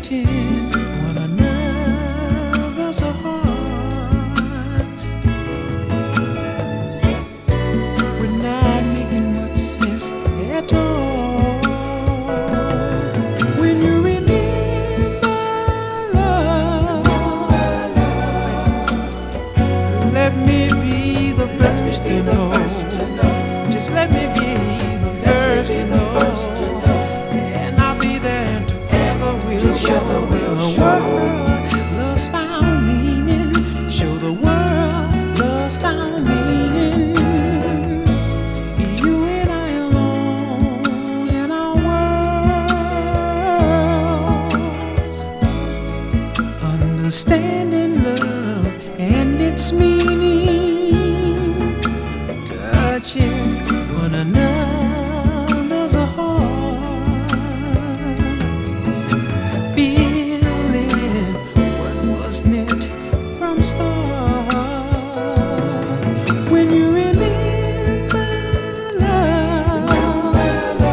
touching one another's hearts. We're not making much sense at all. When you remember love, let me be the first to know. Just let me be the first to know. And I'll be there, and together we'll show the world love's found meaning. Show the world love's found meaning. You and I alone in our worlds, understanding love and its meaning, touching one another's heart, feeling what was meant from start. When you remember love,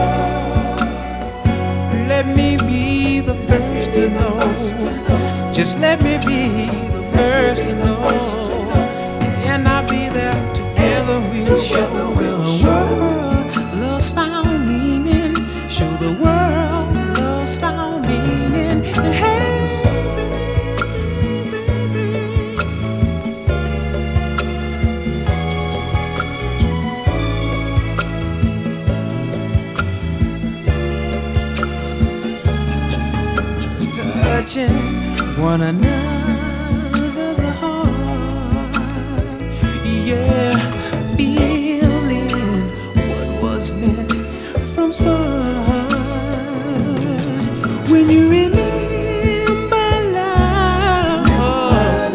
let me be the first to know. Just let me be the first to know. And I'll be there, together we'll show the world love's found meaning. Show the world love's found meaning. And hey, touching one another's heart, yeah, feeling what was meant from start. When you remember love,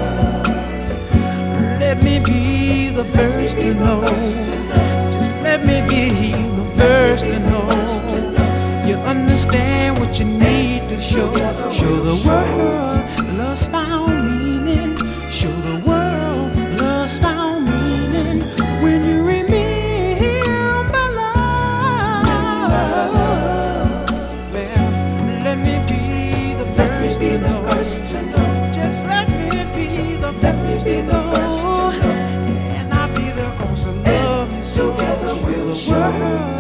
let me be the first to know. Just let me be the first to know. You understand what you need to show. Show the world love's found meaning. Show the world love's found meaning. When you remember love, well, let me be the first to know. Just let me be the first to know. And I'll be there 'cause I love you so. Show the world